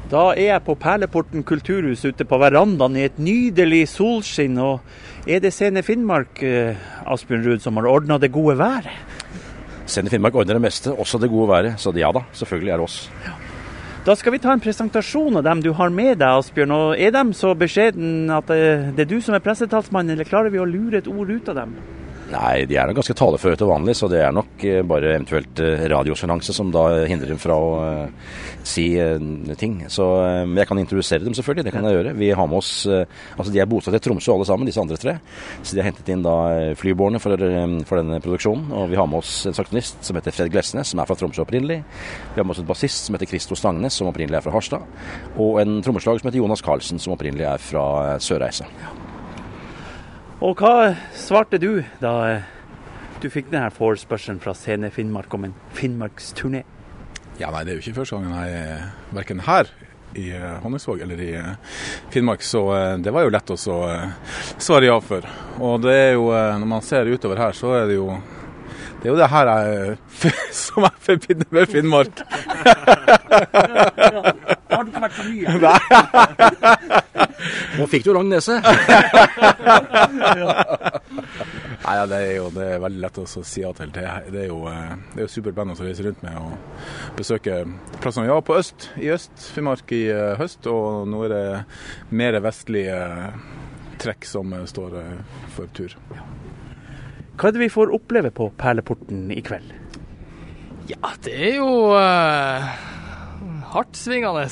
Da er jeg på Perleporten kulturhus ute på verandaen i et nydelig solskinn. Og er det Scene Finnmark, Asbjørn Ruud, som har ordnet det gode været? Scene Finnmark ordner det meste, også det gode været. Så ja da, selvfølgelig er det oss. Ja. Da skal vi ta en presentasjon av dem du har med deg, Asbjørn. Og er de så beskjeden at det er du som er pressetalsmann, eller klarer vi å lure et ord ut av dem? Nei, de er nok ganske taleføre til vanlig, så det er nok bare eventuelt radiosjenanse som da hindrer dem fra å si ting. Så jeg kan introdusere dem selvfølgelig, det kan jeg gjøre. Vi har med oss, altså de er bosatt i Tromsø alle sammen, disse andre tre. Så de har hentet inn da flybårene for denne produksjonen. Og vi har med oss en saktonist som heter Fred Glesnes, som er fra Tromsø opprinnelig. Vi har med oss en bassist som heter Kristo Stangnes, som opprinnelig er fra Harstad. Og en trommeslager som heter Jonas Karlsen, som opprinnelig er fra Sørreisa. Og hva svarte du da du fikk denne forespørselen fra Scene Finnmark om en Finnmarksturné? Ja, nei, det er jo ikke første gangen jeg er hverken her i Honningsvåg eller i Finnmark, så det var jo lett å svare ja for. Og det er jo, når man ser utover her, så er det jo det her som jeg forbinder med Finnmark. Har du ikke vært for mye? Nei. Nå fikk du lang nese. Nei, ja, det er veldig lett å si ja til. Det er jo superspennende å reise rundt med og besøke plassene. Ja, i Øst-Finnmark i høst, og nå er det mer vestlige trekk som står for tur. Hva er det vi får oppleve på Perleporten i kveld? Ja, det er jo hardtsvingende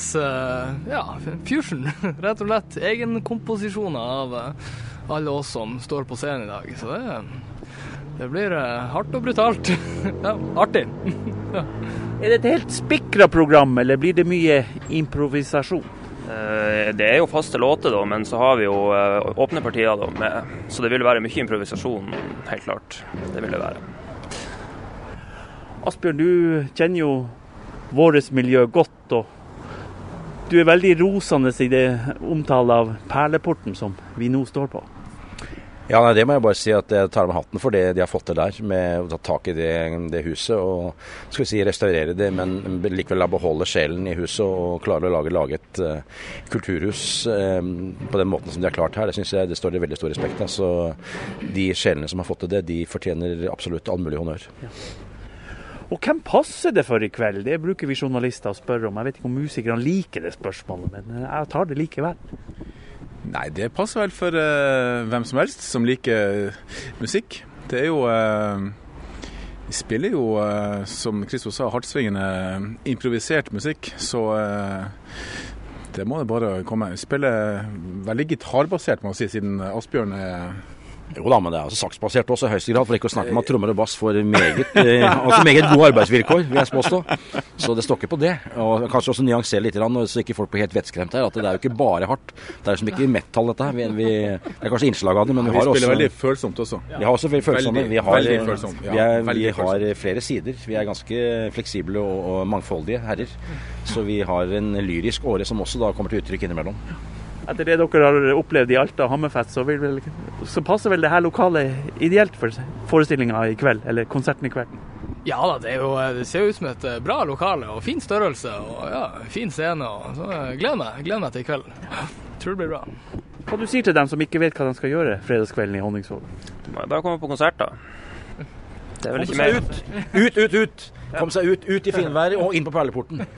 fusion, rett og slett. Egenkomposisjoner av alle oss som står på scenen i dag. Så det blir hardt og brutalt. Ja, artig. Ja. Er det et helt spikra program, eller blir det mye improvisasjon? Det er jo faste låter da, men så har vi jo åpne partier da med, så det vil være mye improvisasjon, helt klart. Det vil det være. Asbjørn, du kjenner jo vårt miljø godt, og du er veldig rosende i det omtale av Perleporten som vi nå står på. Ja, nei, det må jeg bare si at jeg tar med hatten for det de har fått til der, med å ta tak i det huset og skal vi si restaurere det, men likevel beholde sjelen i huset og klare å lage et kulturhus på den måten som de har klart her. Det synes jeg det står i veldig stor respekt av, så de sjelene som har fått til det, de fortjener absolutt all mulig honnør. Ja. Og hvem passer det for i kveld? Det bruker vi journalister å spørre om. Jeg vet ikke om musikerne liker det spørsmålet, men jeg tar det likevel. Nei, det passer vel for hvem som helst som liker musikk. Det er jo vi spiller jo, som Kristus sa, hardtsvingende improvisert musikk, så det må det bare komme. Vi spiller veldig gitarbasert, må jeg si, siden Asbjørn er... Jo da, men det er altså saksbasert også i høyeste grad, for ikke å snakke om at trommer og bass får meget gode arbeidsvilkår, vil jeg påstå. Så det står ikke på det. Og kanskje også nyansere litt, så ikke folk blir helt vettskremt her, at det er jo ikke bare hardt. Det er liksom ikke metal dette her. Det er kanskje innslag av det, men vi har også... Vi spiller veldig følsomt også. Vi har også veldig følsomme. Veldig følsomt. Vi har flere sider. Vi er ganske fleksible og mangfoldige herrer. Så vi har en lyrisk åre som også da kommer til uttrykk innimellom. Etter det dere har opplevd i Alta og Hammerfest, så passer vel det her lokalet ideelt for forestillingen i kveld, eller konserten i kveld? Ja da, det ser jo ut som et bra lokale, og fin størrelse, og ja, fin scene, og så gleder meg til i kveld. Tror det blir bra. Hva du sier til dem som ikke vet hva de skal gjøre fredagskvelden i Honningsvåg? Bare komme på konsert da. Det er vel ikke mer. Kom seg ut! Kom seg ut i finværet og inn på Perleporten.